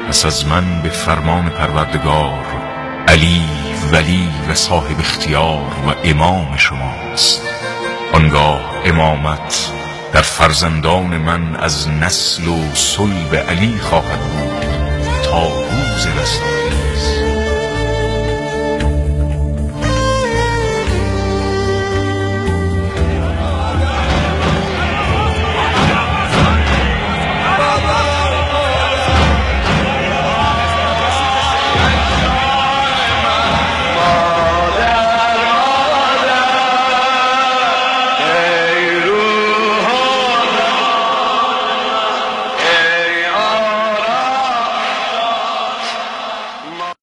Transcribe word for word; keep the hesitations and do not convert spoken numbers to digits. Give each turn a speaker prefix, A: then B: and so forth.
A: پس از من به فرمان پروردگار علی ولی و صاحب اختیار و امام شماست. آنگاه امامت در فرزندان من از نسل و صلب علی خواهد بود تا روز رسالت.